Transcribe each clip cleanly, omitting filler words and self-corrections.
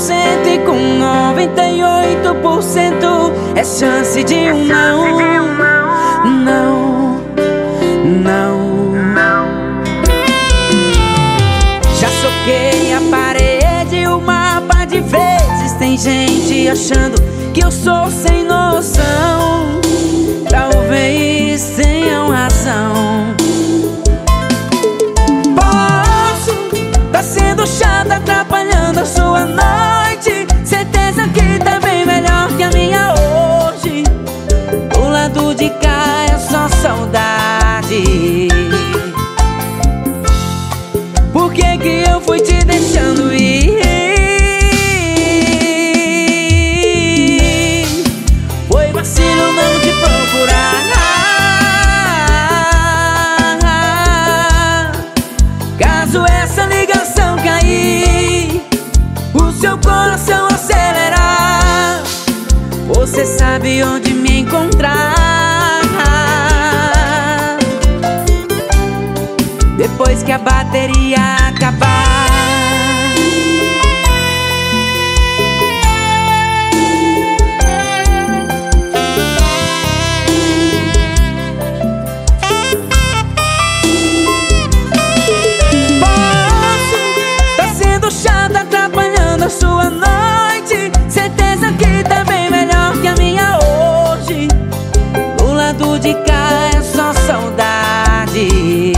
2% e com 98% é chance de um não. Não, não. Já soquei a parede uma par de vezes. Tem gente achando que eu sou sem noção. Talvez tenham razão. Posso tá sendo chato, atrapalhando a sua noite. Certeza que tá bem melhor que a minha hoje. Do lado de cá é só saudade. Por que que eu fui te deixando ir? Foi vacilo não te procurar. Caso essa ligação cair, o seu coração acelerar, você sabe onde me encontrar. Depois que a bateria acabar. Atrapalhando a sua noite. Certeza que tá bem melhor que a minha hoje. Do lado de cá é só saudade.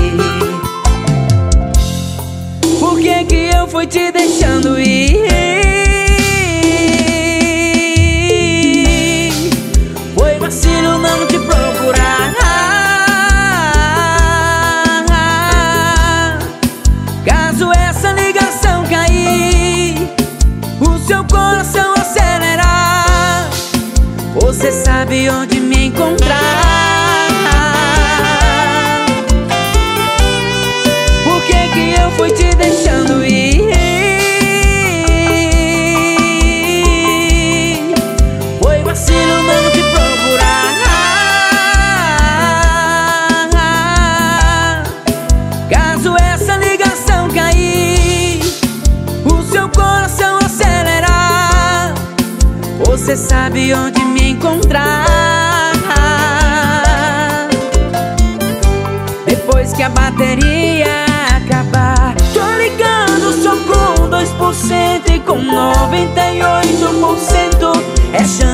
Por que que eu fui te deixando ir? Foi vacilo não te procurar. Caso essa ligação cair, o seu coração acelerar, você sabe onde me encontrar. Por que que eu fui te deixando ir? Foi vacilo não te procurar. Caso essa ligação cair, o seu coração acelerar, você sabe onde me encontrar. Depois que a bateria acabar. Tô ligando só com 2% e com 98% é chance